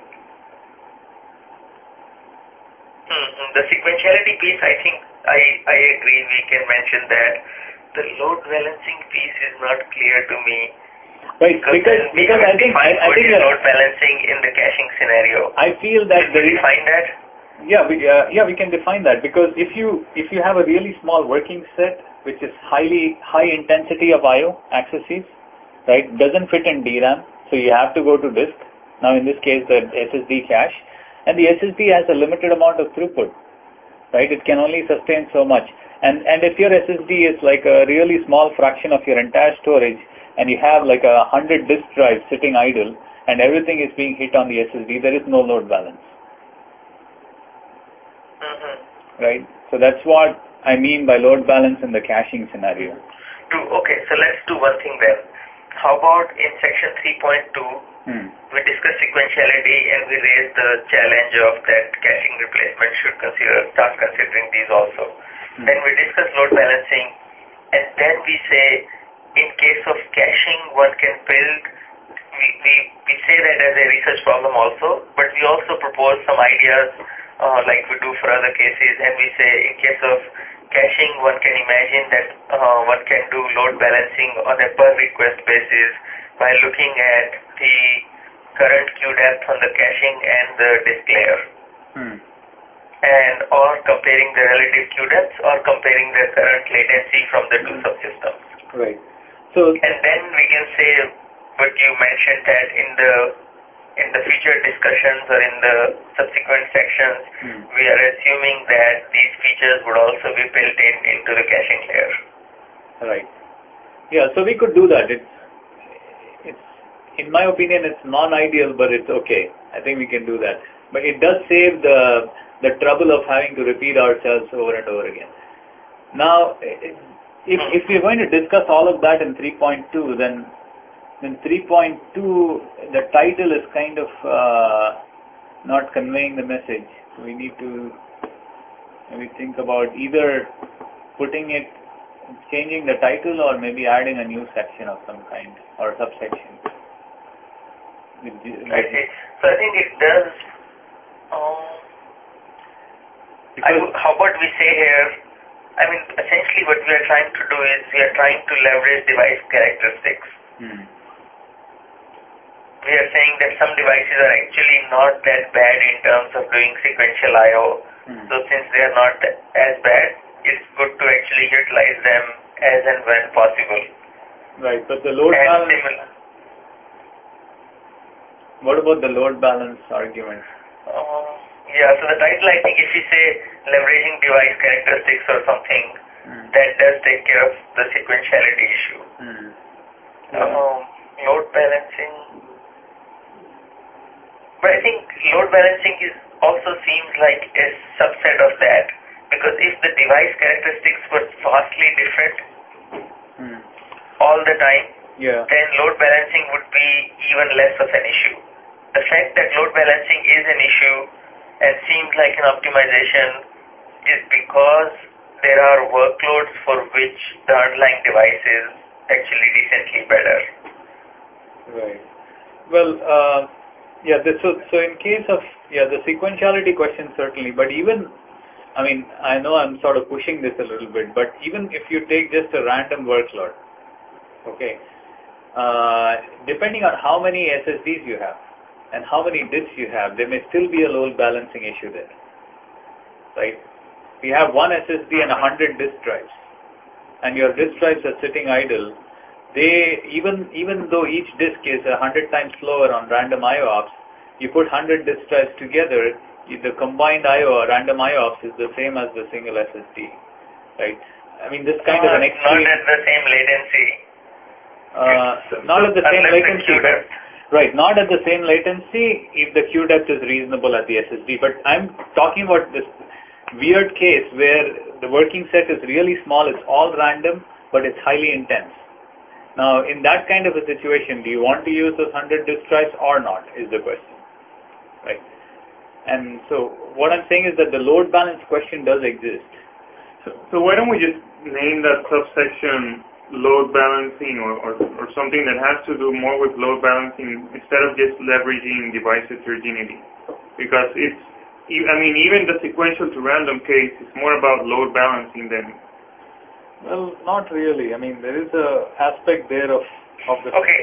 Mm-hmm. The sequentiality piece, I think, I, I agree, we can mention that. The load balancing piece is not clear to me. Right, because, because, because I think, I, I think load balancing in the caching scenario. I feel that Can we define that? Yeah, we, uh, yeah, we can define that, because if you, if you have a really small working set, which is highly, high intensity of I O accesses, right, doesn't fit in D RAM, so you have to go to disk. Now in this case the S S D cache, and the S S D has a limited amount of throughput, right? It can only sustain so much. And and if your S S D is like a really small fraction of your entire storage, and you have like a hundred disk drives sitting idle, and everything is being hit on the S S D, there is no load balance. Mm-hmm. Right? So that's what I mean by load balance in the caching scenario. Do, okay, so let's do one thing then. How about in section three point two, hmm. we discuss sequentiality and we raise the challenge of that caching replacement should consider start considering these also. Hmm. Then we discuss load balancing, and then we say in case of caching one can build, we, we, we say that as a research problem also, but we also propose some ideas uh, like we do for other cases, and we say in case of caching, one can imagine that uh, one can do load balancing on a per request basis by looking at the current queue depth on the caching and the disk layer. Hmm. And or comparing the relative queue depths or comparing the current latency from the two subsystems. Right. So and then we can say what you mentioned that in the in the future discussions or in the subsequent sections, hmm. we are assuming that these features would also be built in into the caching layer. Right. Yeah, so we could do that. It's, it's in my opinion, it's non-ideal, but it's okay. I think we can do that. But it does save the the trouble of having to repeat ourselves over and over again. Now, if hmm. if we're going to discuss all of that in three point two, then in three point two, the title is kind of uh, not conveying the message. So we need to maybe think about either putting it, changing the title, or maybe adding a new section of some kind or subsection. I see. So I think it does. Um, I, how about we say here? I mean, essentially, what we are trying to do is we are trying to leverage device characteristics. Hmm. We are saying that some devices are actually not that bad in terms of doing sequential I O. Hmm. So since they are not as bad, it's good to actually utilize them as and when possible. Right, but the load and balance. Similar, what about the load balance argument? Um, yeah, so the title, I think if you say leveraging device characteristics or something, hmm. that does take care of the sequentiality issue. Hmm. Yeah. Um, load balancing. But I think load balancing is also seems like a subset of that, because if the device characteristics were vastly different hmm. all the time, yeah. then load balancing would be even less of an issue. The fact that load balancing is an issue and seems like an optimization is because there are workloads for which the underlying device is actually decently better. Right. Well, uh, yeah, this, so, so in case of, yeah, the sequentiality question certainly, but even, I mean, I know I'm sort of pushing this a little bit, but even if you take just a random workload, okay, uh, depending on how many S S Ds you have and how many disks you have, there may still be a load balancing issue there, right? If you have one S S D and a hundred disk drives, and your disk drives are sitting idle, they even even though each disk is a hundred times slower on random I O ops, you put hundred disk drives together, the combined I O or random I O ops is the same as the single S S D, right? I mean, this kind not, of an extreme. Not at the same latency. Uh, not at the same latency, but right, not at the same latency if the queue depth is reasonable at the S S D. But I'm talking about this weird case where the working set is really small, it's all random, but it's highly intense. Now, in that kind of a situation, do you want to use those one hundred disk drives or not, is the question, right? And so what I'm saying is that the load balance question does exist. So, so why don't we just name that subsection load balancing or, or, or something that has to do more with load balancing instead of just leveraging device heterogeneity? Because it's, I mean, even the sequential to random case is more about load balancing than... Well, not really. I mean, there is a aspect there of, of the... Okay.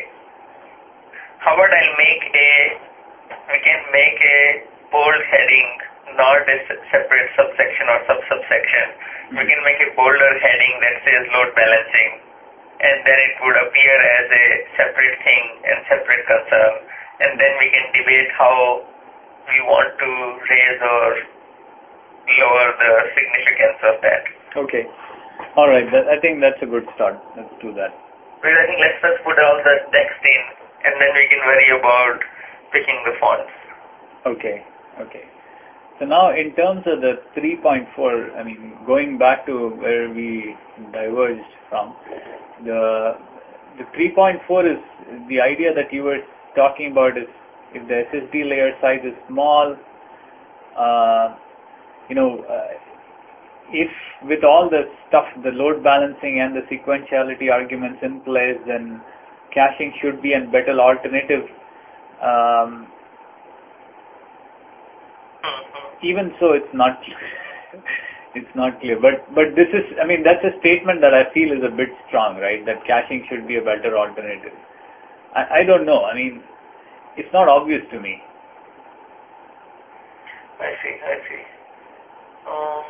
How about I'll make a, we can make a bold heading, not a separate subsection or sub-subsection. Mm-hmm. We can make a bolder heading that says load balancing, and then it would appear as a separate thing and separate concern. And then we can debate how we want to raise or lower the significance of that. Okay. All right. That, I think that's a good start. Let's do that. Because I think let's just put all the text in, and then we can worry about picking the fonts. Okay. Okay. So now in terms of the three point four, I mean, going back to where we diverged from, the the three point four is the idea that you were talking about is if the S S D layer size is small, uh, you know, uh, if with all the stuff, the load balancing and the sequentiality arguments in place, then caching should be a better alternative. Um, even so, it's not it's not clear. But but this is, I mean, that's a statement that I feel is a bit strong, right? That caching should be a better alternative. I, I don't know. I mean, it's not obvious to me. I see. I see. Um,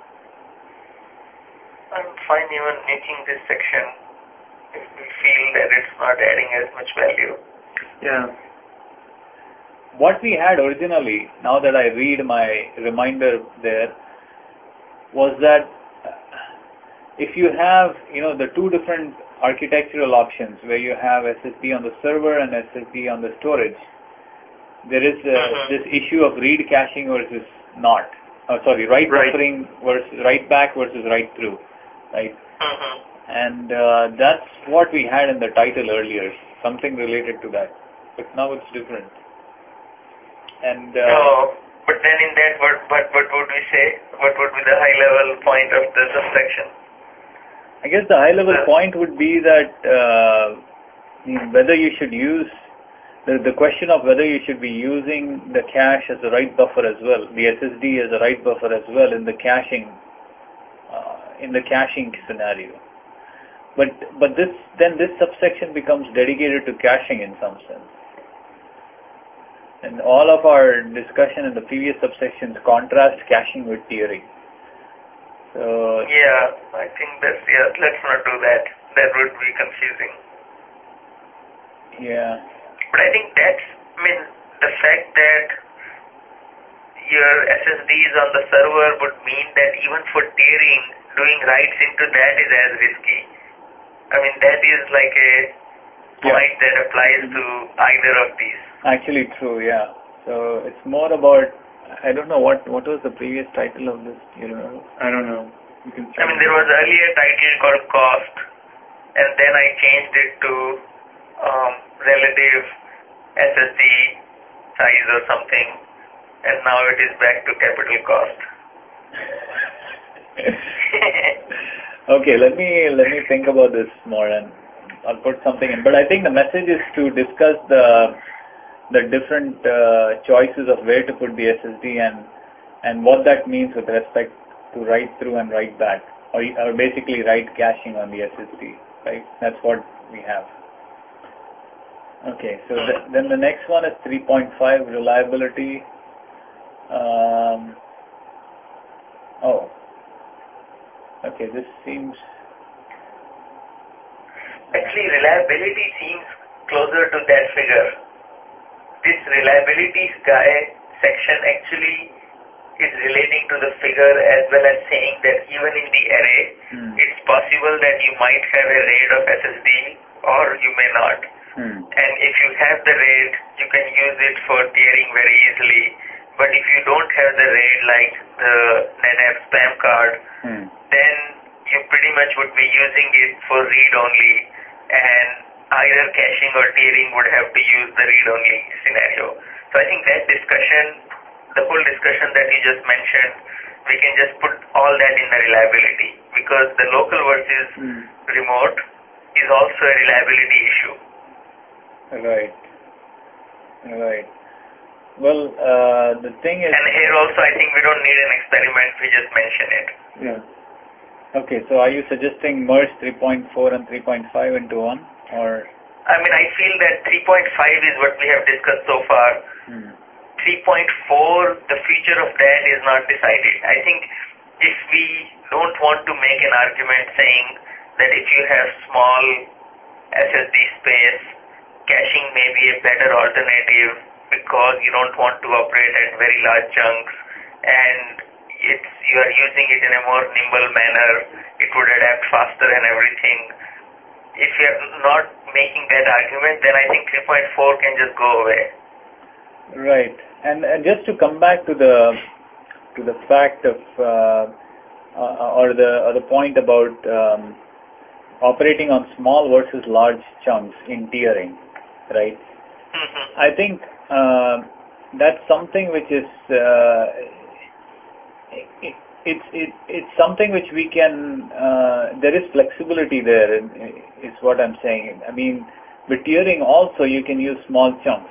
I'm fine even making this section if we feel that it's not adding as much value. Yeah. What we had originally, now that I read my reminder there, was that if you have, you know, the two different architectural options where you have S S D on the server and S S D on the storage, there is uh, mm-hmm. this issue of read caching versus not. Oh, sorry, write right. buffering versus write back versus write through, right? Mm-hmm. And uh, that's what we had in the title earlier, something related to that. But now it's different. And uh, no, but then in that, what, what what would we say? What would be the high level point of the subsection? I guess the high level uh, point would be that uh, whether you should use the the question of whether you should be using the cache as a write buffer as well, the S S D as a write buffer as well in the caching uh, in the caching scenario. But but this then this subsection becomes dedicated to caching in some sense. And all of our discussion in the previous subsections contrast caching with tiering. So yeah, I think that's yeah. Let's not do that. That would be confusing. Yeah. But I think that's, I mean, the fact that your S S D is on the server would mean that even for tiering, doing writes into that is as risky. I mean, that is like a point yeah. that applies to either of these. Actually true, yeah. So it's more about, I don't know, what what was the previous title of this, do you remember? I don't know. You can I mean, there was earlier a title called cost, and then I changed it to um, relative S S D size or something, and now it is back to capital cost. Okay, let me let me think about this more and I'll put something in. But I think the message is to discuss the the different uh, choices of where to put the S S D and and what that means with respect to write through and write back, or, or basically write caching on the S S D, right? That's what we have. Okay, so th then the next one is three point five reliability. Um, oh, okay, this seems... Actually, actually reliability seems closer to that figure. This reliability guy section actually is relating to the figure as well as saying that even in the array, mm. it's possible that you might have a RAID of S S D or you may not. Mm. And if you have the RAID, you can use it for tiering very easily. But if you don't have the RAID like the NetApp spam card, mm. then you pretty much would be using it for read only, and either caching or tiering would have to use the read only scenario. So I think that discussion, the whole discussion that you just mentioned, we can just put all that in the reliability, because the local versus mm. remote is also a reliability issue. Right. Right. Well, uh, the thing is... And here also I think we don't need an experiment, we just mention it. Yeah. Okay, so are you suggesting merge three point four and three point five into one, or? I mean, I feel that three point five is what we have discussed so far. Hmm. three point four, the future of that is not decided. I think if we don't want to make an argument saying that if you have small S S D space, caching may be a better alternative because you don't want to operate at very large chunks, and it's you are using it in a more nimble manner, it would adapt faster and everything. If you are not making that argument, then I think three point four can just go away. Right. And, and just to come back to the to the fact of uh, uh, or the or the point about um, operating on small versus large chunks in tiering, right? Mm-hmm. I think uh, that's something which is uh, it, it's it, it's something which we can uh, there is flexibility there, is what I'm saying. I mean, with tiering also you can use small chunks.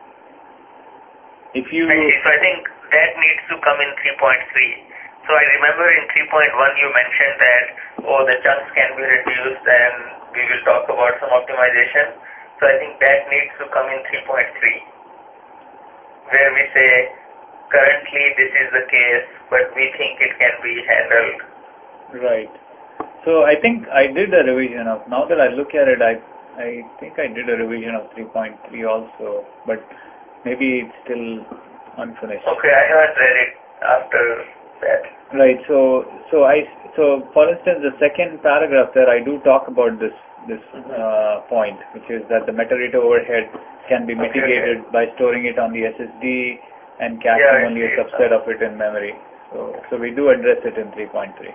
If you I see. So I think that needs to come in three point three. So I remember in three point one you mentioned that, oh, the chunks can be reduced and we will talk about some optimization. So I think that needs to come in three point three, where we say currently this is the case, but we think it can be handled. Right. So I think I did a revision of, now that I look at it, I I think I did a revision of three point three also, but maybe it's still unfinished. Okay, I haven't read it after that. Right. So so I so for instance, the second paragraph there, I do talk about this this uh, point, which is that the metadata overhead can be mitigated okay. by storing it on the S S D and caching yeah, only a subset of it in memory. So so we do address it in three point three.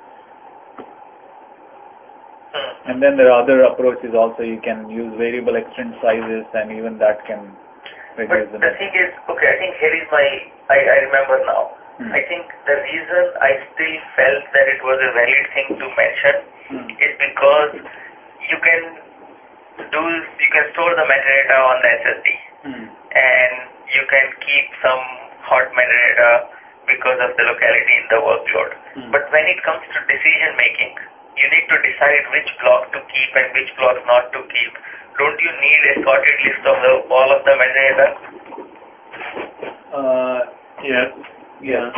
Hmm. And then there are other approaches also. You can use variable extend sizes, and even that can reduce but the. The thing is, okay, I think here is my. I, I remember now. Hmm. I think the reason I still felt that it was a valid thing to mention hmm. is because you can do you can store the metadata on the S S D, hmm. and you can keep some hot metadata because of the locality in the workload. Hmm. But when it comes to decision making, you need to decide which block to keep and which block not to keep. Don't you need a sorted list of the, all of the metadata? Uh, yes. Yeah.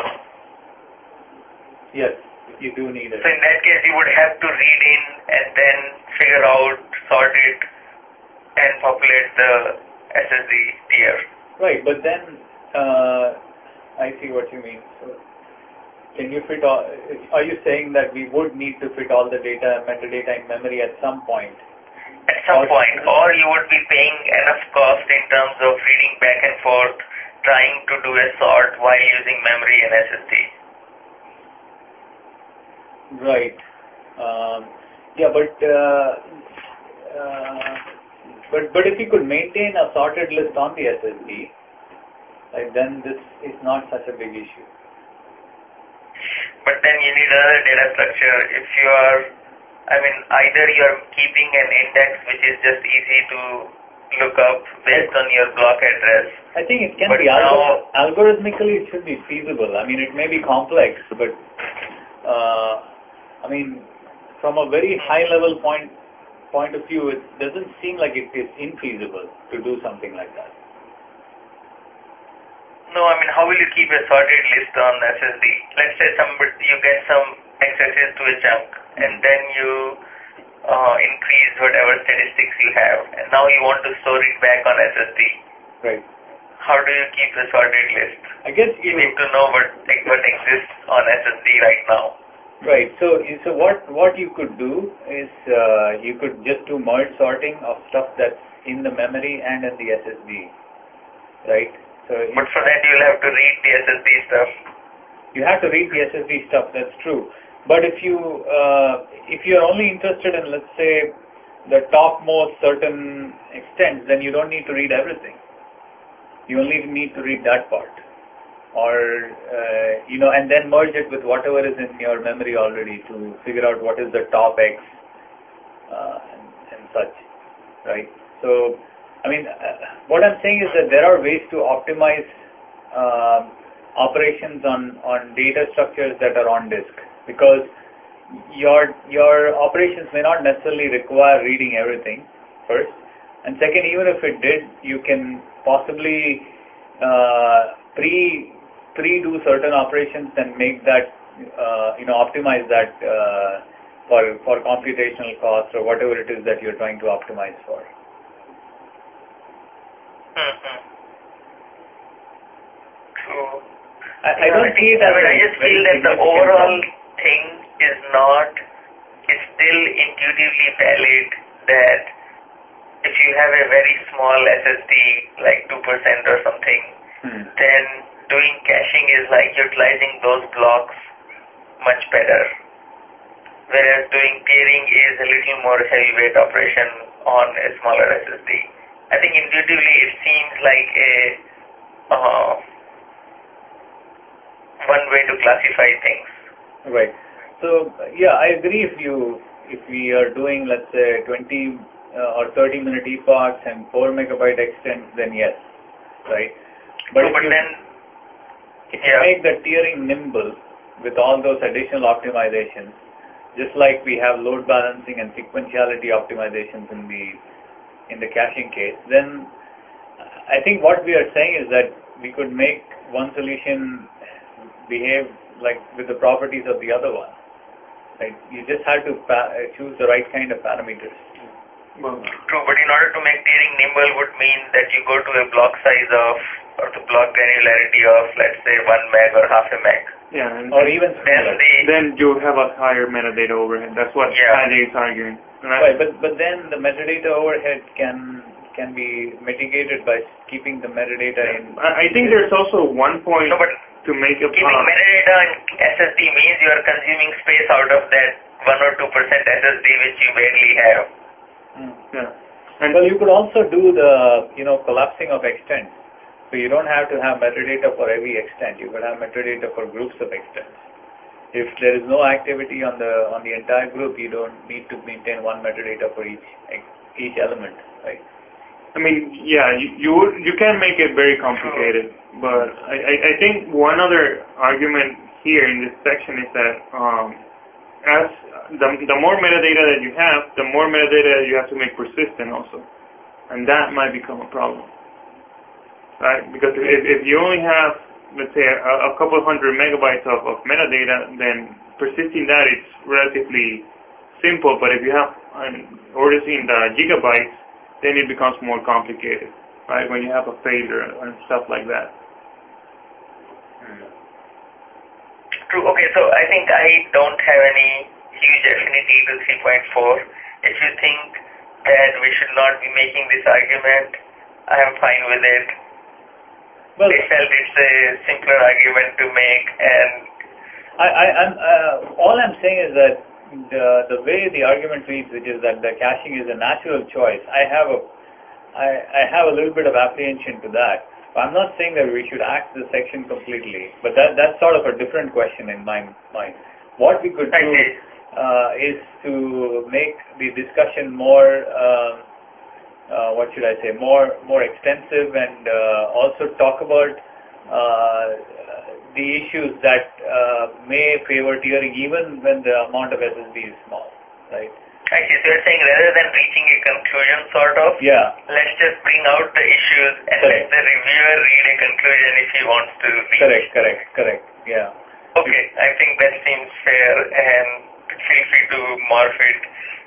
Yes, you do need it. So in that case, you would have to read in and then figure out, sort it, and populate the S S D tier. Right, but then uh, I see what you mean. So, can you fit all? Are you saying that we would need to fit all the data, metadata in memory at some point? At some or, point, or you would be paying enough cost in terms of reading back and forth, trying to do a sort while using memory and S S D. Right. Um, yeah, but uh, uh, but but if you could maintain a sorted list on the S S D, like, then this is not such a big issue. But then you need another data structure. If you are, I mean, either you are keeping an index which is just easy to look up based on your block address. I think it can but be now, algorithmically, it should be feasible. I mean, it may be complex, but uh, I mean, from a very high level point point of view, it doesn't seem like it is infeasible to do something like that. No, I mean, how will you keep a sorted list on S S D? Let's say somebody, you get some accesses to a chunk, and then you uh, increase whatever statistics you have, and now you want to store it back on S S D. Right. How do you keep the sorted list? I guess you need to know what what exists on S S D right now. Right. So, so what what you could do is uh, you could just do merge sorting of stuff that's in the memory and in the S S D. Right. So. But for that you'll have to read the S S D stuff. You have to read the S S D stuff. That's true. But if you uh, if you're only interested in, let's say, the topmost certain extent, then you don't need to read everything. You only need to read that part, or uh, you know, and then merge it with whatever is in your memory already to figure out what is the top X uh, and, and such, right? So, I mean, uh, what I'm saying is that there are ways to optimize uh, operations on on data structures that are on disk, because your your operations may not necessarily require reading everything first. And second, even if it did, you can possibly uh, pre pre do certain operations and make that uh, you know optimize that uh, for for computational cost or whatever it is that you're trying to optimize for. Mm-hmm. True. I, I don't I see think, it as I mean, I just feel that the overall problem. thing is not is still intuitively valid that if you have a very small S S D, like two percent or something, hmm. then doing caching is like utilizing those blocks much better. Whereas doing peering is a little more heavyweight operation on a smaller S S D. I think intuitively it seems like a uh, one way to classify things. Right. So yeah, I agree. If you if we are doing, let's say, twenty Uh, or thirty minute epochs and four megabyte extents, then yes, right? But, no, if, but you, then, if you yeah. make the tiering nimble with all those additional optimizations, just like we have load balancing and sequentiality optimizations in the in the caching case, then I think what we are saying is that we could make one solution behave like with the properties of the other one. Right? You just have to pa- choose the right kind of parameters. Well, true, but in order to make tiering nimble would mean that you go to a block size of, or the block granularity of, let's say, one meg or half a meg. Yeah, and or even then, the, then you have a higher metadata overhead. That's what yeah. Ajay is arguing. Right, but but then the metadata overhead can can be mitigated by keeping the metadata yeah. in. I, I think there's also one point no, but to make a keeping uh, metadata in S S D means you are consuming space out of that one or two percent S S D which you barely have. Mm. Yeah. And well, you could also do the, you know, collapsing of extents. So you don't have to have metadata for every extent. You could have metadata for groups of extents. If there is no activity on the on the entire group, you don't need to maintain one metadata for each each element, right? I mean, yeah, you you, you can make it very complicated, but I, I, I think one other argument here in this section is that um, as the, the more metadata that you have, the more metadata you have to make persistent also. And that might become a problem. Right? Because if, if you only have, let's say, a, a couple hundred megabytes of, of metadata, then persisting that is relatively simple. But if you have an orders in the gigabytes, then it becomes more complicated, right? When you have a failure and stuff like that. True. Okay, so I think I don't have any huge affinity to three point four. If you think that we should not be making this argument, I am fine with it. Well, I felt it's a simpler argument to make, and I, I, I'm, uh, all I'm saying is that the the way the argument reads, which is that the caching is a natural choice, I have a I, I have a little bit of apprehension to that. I'm not saying that we should axe the section completely, but that that's sort of a different question in my mind. What we could do uh, is to make the discussion more, uh, uh, what should I say, more more extensive, and uh, also talk about uh, the issues that uh, may favor tiering even when the amount of S S D is small, right? I see. So you're saying rather than reaching a conclusion, sort of, yeah, let's just bring out the issues and correct. let the reviewer read a conclusion if he wants to read. Correct, correct, correct, yeah. Okay, I think that seems fair, and feel free to morph it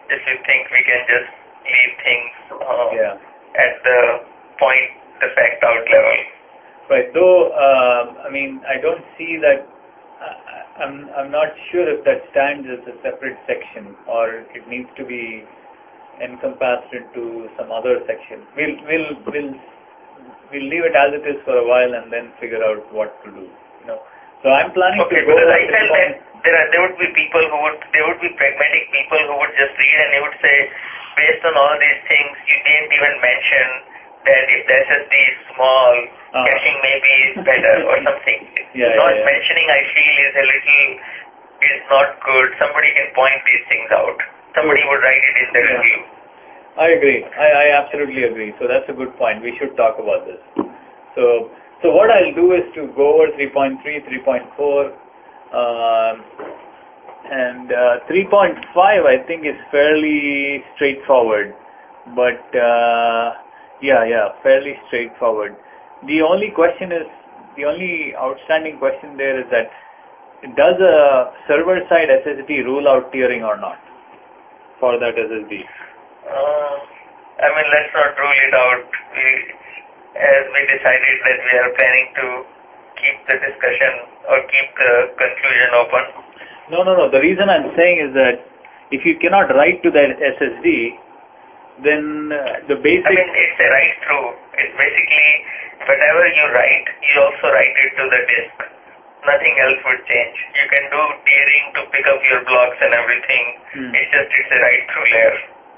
if you think we can just leave things uh, Yeah. at the point defect out level. Right. Though, uh, I mean, I don't see that. I, I'm I'm not sure if that stands as a separate section or it needs to be encompassed into some other section. We'll we'll we'll we'll leave it as it is for a while and then figure out what to do. You know. So I'm planning Okay, to go. because I over felt the that there are there would be people who would there would be pragmatic people who would just read and they would say, based on all these things, you didn't even mention that if the S S D is small, Ah. caching maybe is better or something. Yeah, Not yeah, yeah. mentioning, I feel, is a little is not good. Somebody can point these things out. Somebody would write it in the Yeah. review. I agree. I, I absolutely agree. So that's a good point. We should talk about this. So, so what I'll do is to go over three point three, three point four, um, and uh, three point five I think is fairly straightforward. But uh, yeah, yeah, fairly straightforward. The only question is, the only outstanding question there is that does a server-side S S D rule out tiering or not for that S S D? Uh, I mean, let's not rule it out. We, as we decided that we are planning to keep the discussion or keep the conclusion open. No, no, no. The reason I'm saying is that if you cannot write to that S S D, then uh, the basic... I mean, it's a write-through. It's basically whatever you write, you also write it to the disk. Nothing else would change. You can do tiering to pick up your blocks and everything. Hmm. It's just it's a write-through layer.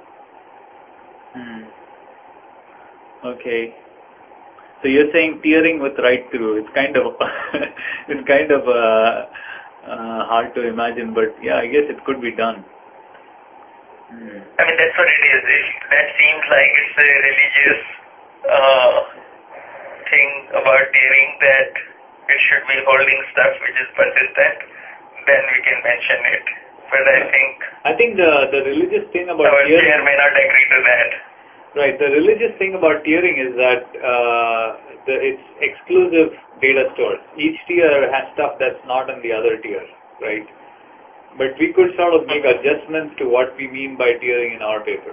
Hmm. Okay. So you're saying tiering with write-through. It's kind of it's kind of uh, uh, hard to imagine, but yeah, I guess it could be done. Hmm. I mean, that's what it is. If that seems like it's a religious uh, thing about tiering, that it should be holding stuff which is persistent, then we can mention it. But I think I think the the religious thing about our tiering, chair may not agree to that. right? The religious thing about tiering is that uh, the, it's exclusive data stores. Each tier has stuff that's not in the other tier, right? But we could sort of make adjustments to what we mean by tiering in our paper.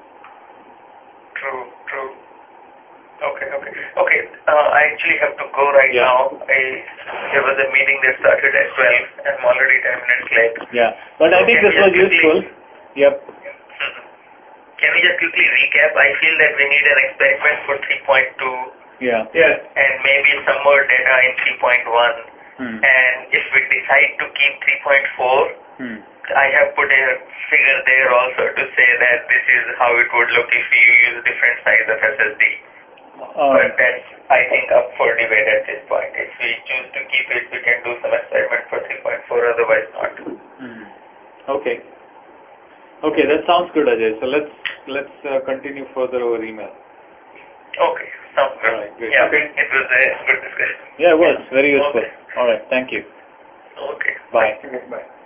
True, true. Okay, okay. Okay, uh, I actually have to go right Yeah. now. I, there was a meeting that started at twelve and I'm already ten minutes late. Yeah, but I So think can this we was just quickly- useful. Yep. Mhm. Can we just quickly recap? I feel that we need an experiment for three point two Yeah. Yes. and maybe some more data in three point one. Hmm. And if we decide to keep three point four, Hmm. I have put a figure there also to say that this is how it would look if you use different size of S S D. Uh, But that's, I think, up for debate at this point. If we choose to keep it, we can do some experiment for three point four, otherwise not. hmm. Okay. Okay, that sounds good, Ajay. So let's let's uh, continue further over email. Okay, sounds good. All right, great. Yeah, Okay. it was a good discussion. Yeah, it was very useful. Okay. All right, thank you. Okay. Bye. Okay, bye.